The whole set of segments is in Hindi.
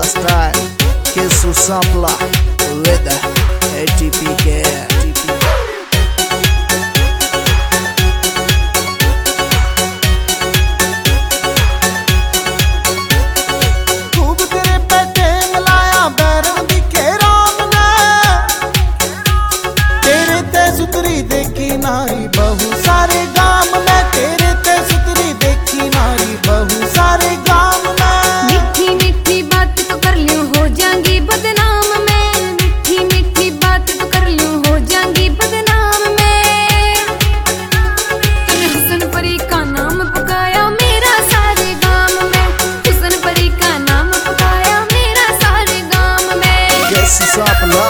style, Kisu Sampler with ATPK. नारी बहु सारे गाम में तेरे ते सुतरी देखी नारी बहु सारे गाम में। मीठी मीठी बात तो कर लियो हो जाएंगी बदनाम में, मीठी मीठी बात तो कर लियो हो जाएंगी बदनाम में। तूने हुस्न परी का नाम पकाया मेरा सारे गाम में, हुस्न परी का नाम पकाया मेरा सारे गाम में। Kisu Sampler.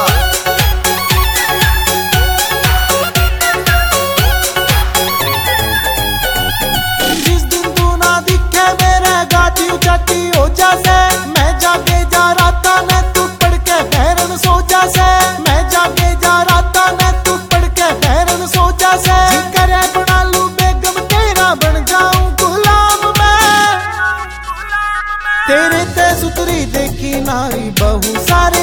हो जासे मैं जागे जा राता ने तू पढ़ के बहरन सो जासे, मैं जागे जा राता ने तू पढ़ के बहरन सो जासे। करे बना लू बेगम तेरा बन जाऊं गुलाम मैं, तेरे ते सुतरी देखी नारी बहु सारे